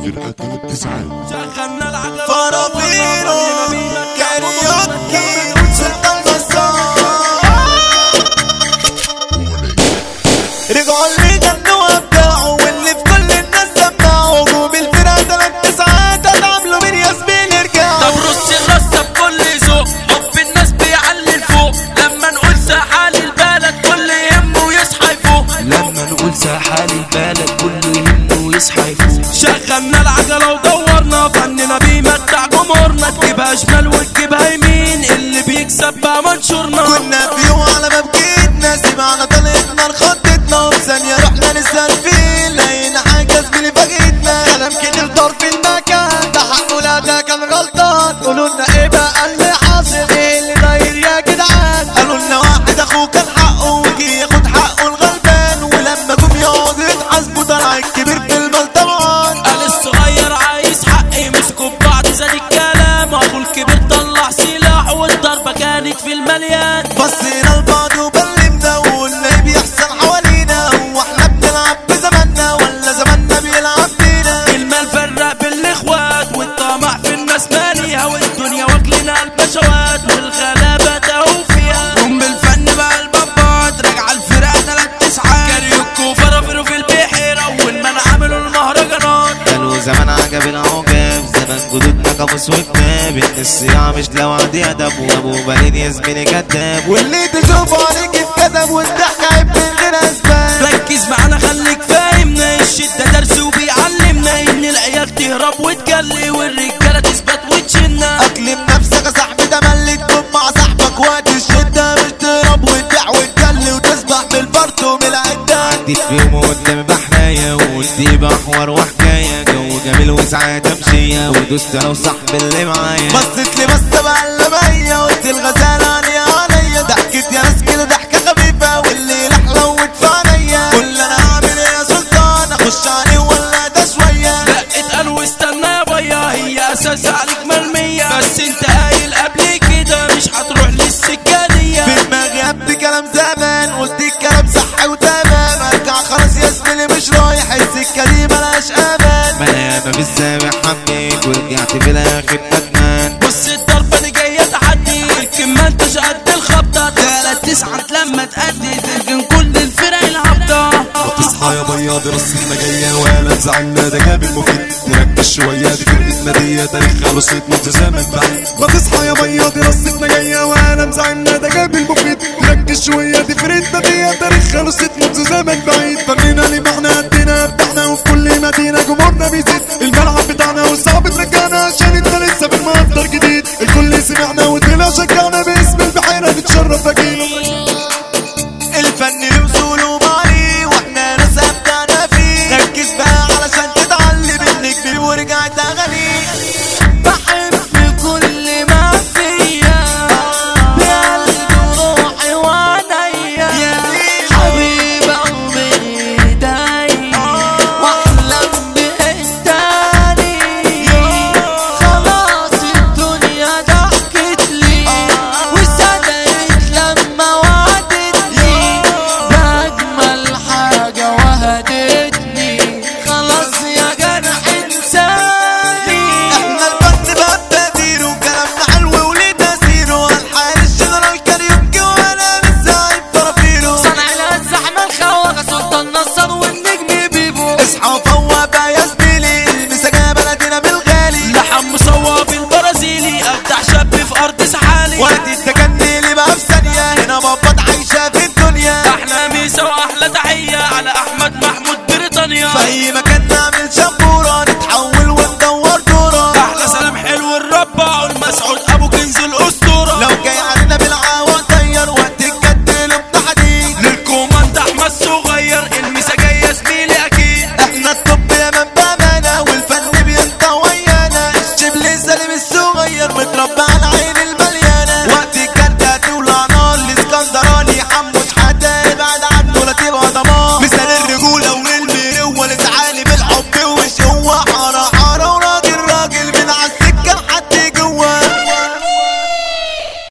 فرقة 3 9 شغلنا العجلة فرافيرو كاريوكي سلطان نصار رجعوا اللي غنوا ابدعوا واللي في كل الناس سمعوا هجوم الفرقة 3 9 هتعملوا مين يا زميلي ارجعوا. طب رص الرصة بكل ذوق حب الناس بيعلي لفوق لما نقول ساحال البلد كل يهمه ويصحى يفوق. لما نقول ساحال البلد كله يهمه ويصحى يفوق. شغلنا العجلة ودورنا فننا بيمتع جمهورنا تجيبها شمال وتجيبها يمين اللي بيكسب بقى منشورنا. كنا في يوم على باب جيتنا سمعنا طلقتنا لخطتنا وبثانية رحنا نسأل فيه لقينا حاجة زميلي فاجئتنا كلام كتير ضرب في المكان ده حقه لا ده كان غلطان. قولوا لنا ايه بقى اللي حاصل ايه اللي داير يا جدعان. قالوا لنا واحد اخوه كان حقه وجي ياخد حقه الغلبان ولما جم يقعدوا يتحاسبوا طلع الكبير في المال طبعا. قال الصغير عايز حقي مسكوا ببعض زاد الكلام اخو الكبير طلع سلاح والضربة كانت في المليان. بصينا لبعض وبلمنا وقلنا ايه بيحصل حوالينا هو احنا بنلعب بزماننا ولا زماننا بيلعب بينا. المال فرق بالاخوات والطمع في الناس ماليها والدنيا واكلنا البشوات والغلابة تهو فيها. قوم بالفن بقى البابات راجعة الفرقة 3 9 كاريوكي وفرافيرو في البحيرة والمن عملوا المهرجانات. قالوا زمان عجب العجاب زمان جدودنا كابوس وكتاب ان الصياعة مش لوعد ادب وابو بليد يا زميلي كداب. واللي تشوفه عليك اتكتب والضحك عيب من غير اسباب. ركز معانا خليك فاهمنا الشدة درس وبيعلمنا ان العيال تهرب وتجلي والرجالة تثبت وتشنا. اكلم نفسك يا صاحبي ده ملي تكون مع صاحبك وقت الشدة مش تهرب وتبيع وتجلي وتسبح بالفرط ومن العدة. عديت في يوم قدام بحراية وقلت يبقى حوار وحكاية جو جميل وساعات تمشية ودوست انا وصاحبي اللي معايا. بصيت لي بصة بقلبية قلت الغزالة عليا ضحكت يا ناس كده ضحكة خفيفة واللي لحلوت في عينيا. قول انا هعمل ايه يا سلطان اخش عليه ولا ده شوية. لا اتقل واستنى يا بيا هي اساس عليك مرمية بس انت قايل قبل كده مش هتروح للسكة دي. في دماغي قبل كلام زمان قلت الكلام صح وتمام ارجع خلاص يا زميلي مش رايح السكة دي ملهاش امان. ما انا ياما في السابع حبيت ورجعت في الاخر ندمان. بص الضربة دي جاية تحدي الكمة انت قد الخبطة 3 9 لما تأدي ترجن كل الفرق الهبطة. تصحى يا بياض رصتنا جاية ولا تزعلنا ده جاب المفيد نركز شوية دي فرقتنا دي تاريخها رصيد منذ زمن بعيد. ما تصحى يا بياض رصتنا جاية ولا مزعلنا ده جاب المفيد نركز شوية دي فرقتنا دي تاريخها رصيد منذ زمن بعيد. فنينا اللي معنا قدنا بتاعنا وفي كل مدينة جمهورنا بيزيد الملعب بتاعنا والصعب ترجعنا عشان انت لسه في المنظر جديد. الكل سمعنا وطلع شجعنا باسم البحيرة نتشرف اكيد. الفن له اصول ومعاني واحنا ناس ابدعنا فيه. ركز بقى علشان تتعلم النجم ورجعت اغاني. بحب كل ما فيا بقلبي وروحي وعينيا حبيبة وبإيديا واحلم بإنتاني. خلاص الدنيا ضحكت لي وصدقت لما وعدتني بأجمل حاجة وهدتني. خلاص يا جرح انساني. احنا الفن بقى بتقدير وكلامنا حلو وليه تأثيره الحال الجنرال كاريوكي وانا لسه فرافيرو. صنع الزحمة الخواجة سلطان نصار والنجم بيبو. اصحى وفوق بقى يا زميلي المساجة بلدنا بالغالي. لحم مصوب البرازيلي ابدع شاب في ارض سحالي. وقت التجني اللي بقى في ثانية هنا بابات عايشة في الدنيا. احلى ميسا واحلى تحية على احمد محمود بريطانيا. في اي مكان